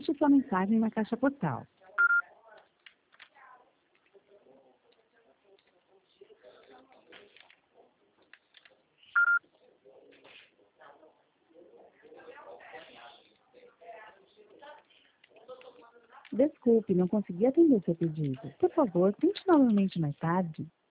Deixe sua mensagem na caixa postal. Desculpe, não consegui atender seu pedido. Por favor, tente novamente mais tarde.